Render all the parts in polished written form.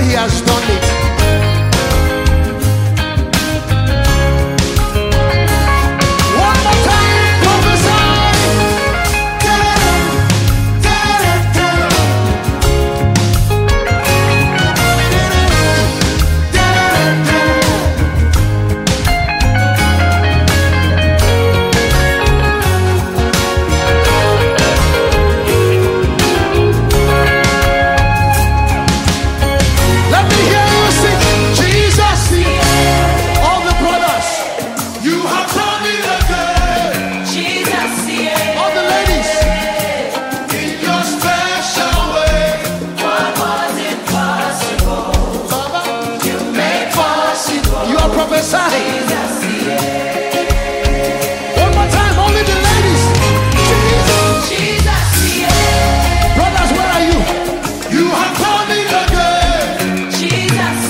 He has done it. One more time, prophesy. Let me hear you sing, Jesus. All the brothers, you have done it again. Jesus, yeah. All the ladies, in your special way. What was impossible, Baba, you made possible. you are prophesying. Jesus, One more time, only the ladies. Jesus. Jesus, yeah. Brothers, where are you? You have done it again. Jesus,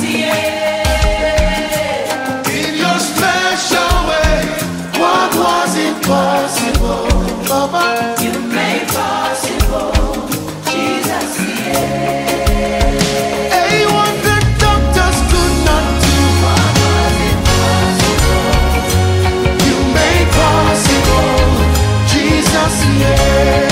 yeah. In your special way. What was impossible, Baba? You made possible. Jesus, yeah. Hey, what the doctors could not do, What was impossible, you made possible, Jesus, yeah.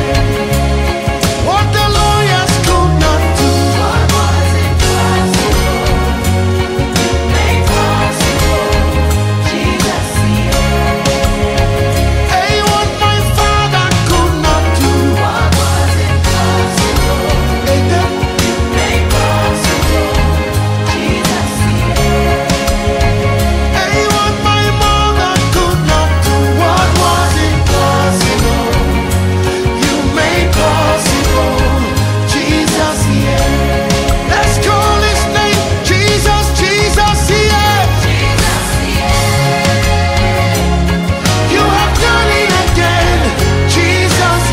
What the lawyers could not do, what was impossible, you made possible. Jesus, yeah. hey, what my father could not do, What was impossible, hey, them, you made possible. Jesus, yeah. hey, what my mother could not do, what was impossible, you made possible, Jesus, yeah. Let's call his name, Jesus, Jesus, yeah. Jesus, yeah. You have done it again, Jesus,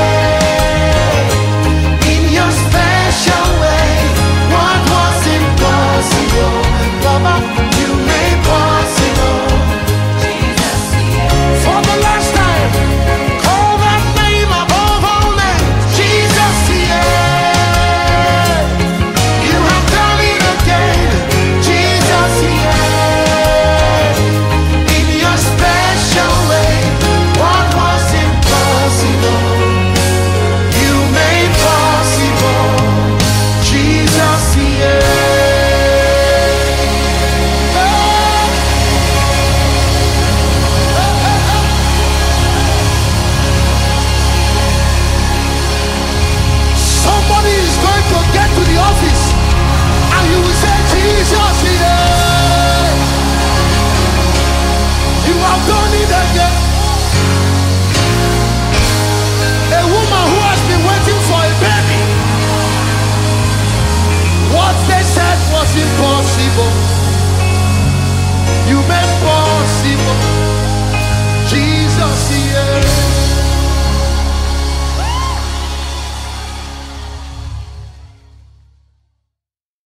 yeah. In your special way, what was impossible, Baba, you made possible. Jesus, yeah. For the last time, call that name above all names, Jesus, yeah. You have done it again, Jesus, yeah. In your special way, what was impossible, you made possible, Jesus, yeah. Somebody is going to get to the office and you will say, Jesus, yeah.